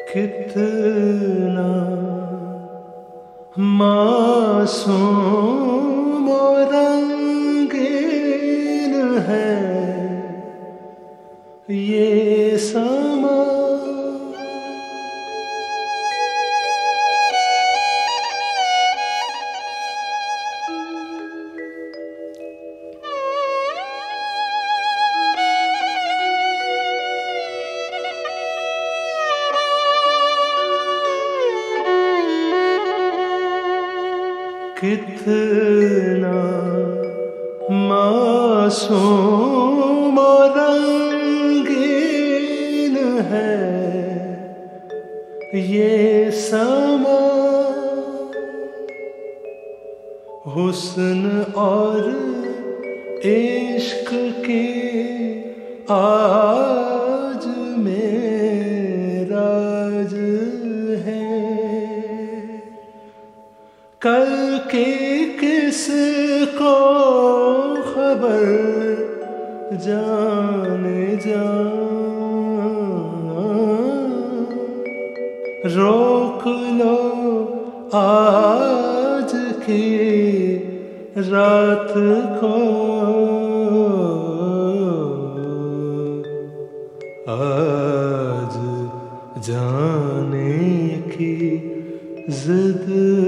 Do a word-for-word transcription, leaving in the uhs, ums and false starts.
कितना मासूम और रंगीन है ये समा। कितना मासूम और रंगीन है ये समा। हुस्न और इश्क की आज मेराज है। कल की किसको खबर जाने जा। रोक लो आज की रात को। आज जाने की जिद